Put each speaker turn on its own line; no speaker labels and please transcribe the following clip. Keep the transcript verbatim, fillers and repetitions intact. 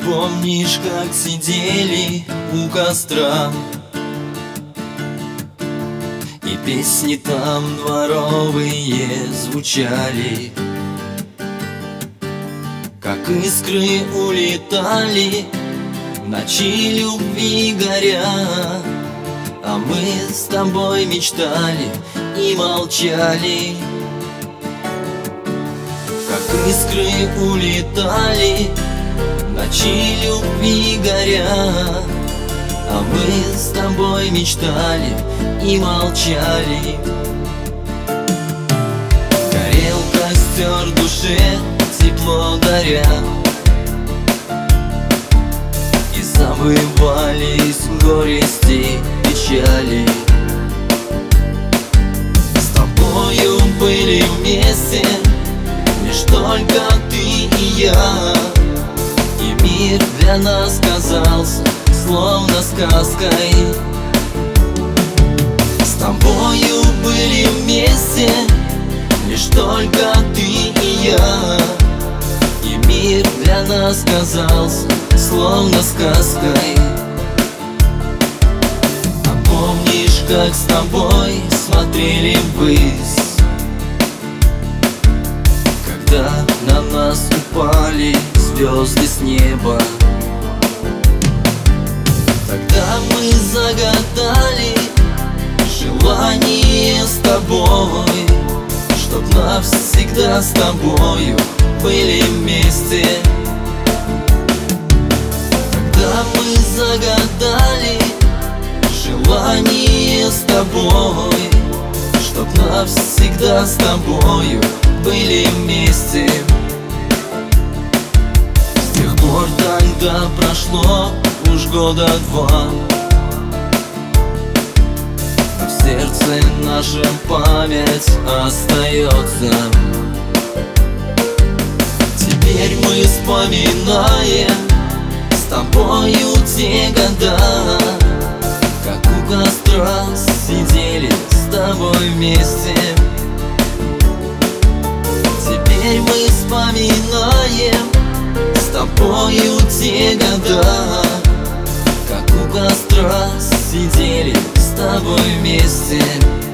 Помнишь, как сидели у костра, и песни там дворовые звучали, как искры улетали в ночи любви горя, а мы с тобой мечтали и молчали. Как искры улетали в ночи любви горя, а мы с тобой мечтали и молчали. Горел костер душе, тепло даря, и забывались горести, печали. С тобою были вместе лишь только ты и я, и мир для нас казался словно сказкой. С тобою были вместе лишь только ты и я, и мир для нас казался словно сказкой. А помнишь, как с тобой смотрели ввысь, когда на нас упали звезды с неба? Тогда мы загадали желание с тобой, чтоб навсегда с тобою были вместе. Тогда мы загадали желание с тобой, чтоб навсегда с тобою были вместе. С тех пор тогда прошло уж года два, но в сердце нашем память остается. Теперь мы вспоминаем с тобою те года, как у костра сидели с тобой вместе. Теперь мы вспоминаем с тобою те года, как у костра сидели с тобой вместе.